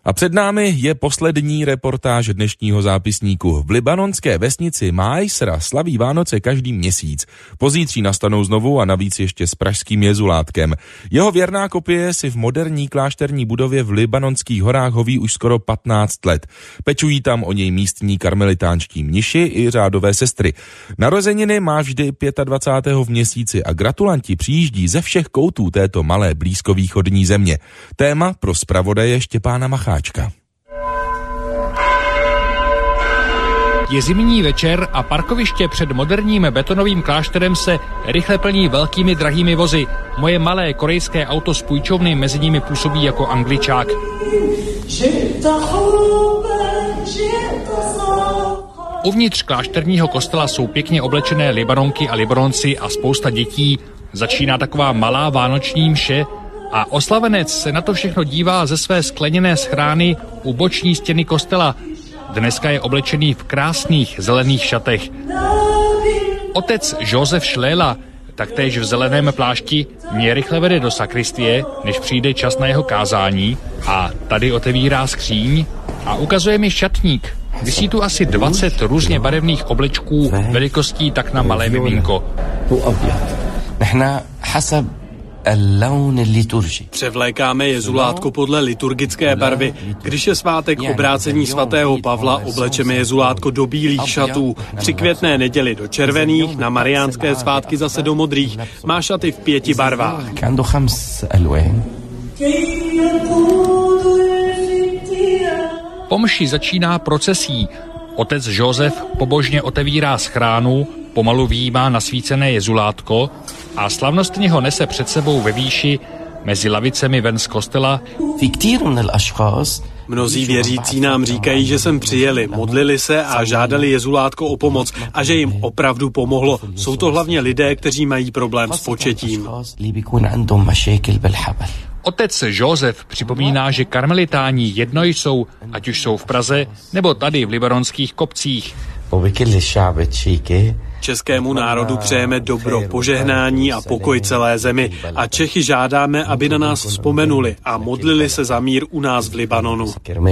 A před námi je poslední reportáž dnešního zápisníku. V libanonské vesnici Májsra slaví Vánoce každý měsíc. Pozítří nastanou znovu a navíc ještě s pražským jezulátkem. Jeho věrná kopie si v moderní klášterní budově v libanonských horách hoví už skoro 15 let. Pečují tam o něj místní karmelitánští mniši i řádové sestry. Narozeniny má vždy 25. v měsíci a gratulanti přijíždí ze všech koutů této malé blízkovýchodní země. Téma pro zpravodaje Štěpána Macháčka. Je zimní večer a parkoviště před moderním betonovým klášterem se rychle plní velkými drahými vozy. Moje malé korejské auto z půjčovny mezi nimi působí jako angličák. Uvnitř klášterního kostela jsou pěkně oblečené Libanonky a Libanonci a spousta dětí. Začíná taková malá vánoční mše a oslavenec se na to všechno dívá ze své skleněné schrány u boční stěny kostela. Dneska je oblečený v krásných zelených šatech. Otec Josef Šléla, taktéž v zeleném plášti, mě rychle vede do sakristie, než přijde čas na jeho kázání, a tady otevírá skříň a ukazuje mi šatník. Visí tu asi 20 různě barevných oblečků velikostí tak na malé miminko. Převlékáme jezulátko podle liturgické barvy. Když je svátek obrácení svatého Pavla, oblečeme jezulátko do bílých šatů. Při květné neděli do červených, na mariánské svátky zase do modrých. Má šaty v 5 barvách. Po mši začíná procesí. Otec Josef pobožně otevírá schránu, pomalu vyjímá nasvícené jezulátko a slavnostně ho nese před sebou ve výši mezi lavicemi ven z kostela. Mnozí věřící nám říkají, že sem přijeli, modlili se a žádali jezulátko o pomoc a že jim opravdu pomohlo. Jsou to hlavně lidé, kteří mají problém s početím. Otec Josef připomíná, že karmelitáni jedno jsou, ať už jsou v Praze nebo tady v libanonských kopcích. Českému národu přejeme dobro, požehnání a pokoj celé zemi a Čechy žádáme, aby na nás vzpomenuli a modlili se za mír u nás v Libanonu.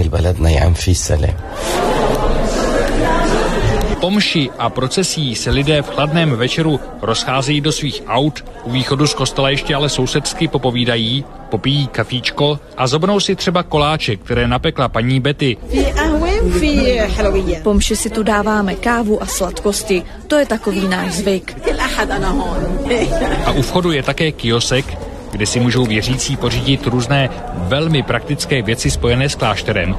Po mši a procesí se lidé v chladném večeru rozcházejí do svých aut, u východu z kostela ještě ale sousedsky popovídají, popijí kafíčko a zobnou si třeba koláče, které napekla paní Betty. Po mši si tu dáváme kávu a sladkosti, to je takový náš zvyk. A u vchodu je také kiosek, kde si můžou věřící pořídit různé velmi praktické věci spojené s klášterem.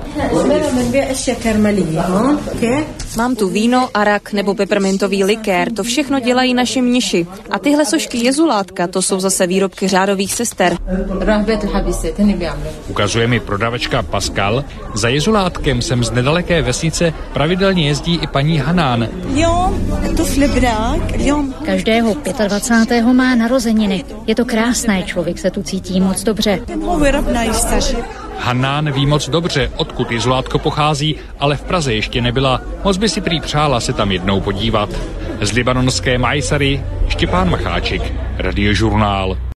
Mám tu víno, arak nebo peppermintový likér, to všechno dělají naši mniši. A tyhle sošky jezulátka, to jsou zase výrobky řádových sester. Ukazuje mi prodavačka Pascal. Za jezulátkem sem z nedaleké vesnice pravidelně jezdí i paní Hanán. Každého 25. má narozeniny. Je to krásné, člověk se tu cítí moc dobře. Hanán ví moc dobře, odkud jezulátko pochází, ale v Praze ještě nebyla. Moc by si prý přála se tam jednou podívat. Z libanonské Májsary Štěpán Macháček, Radiožurnál.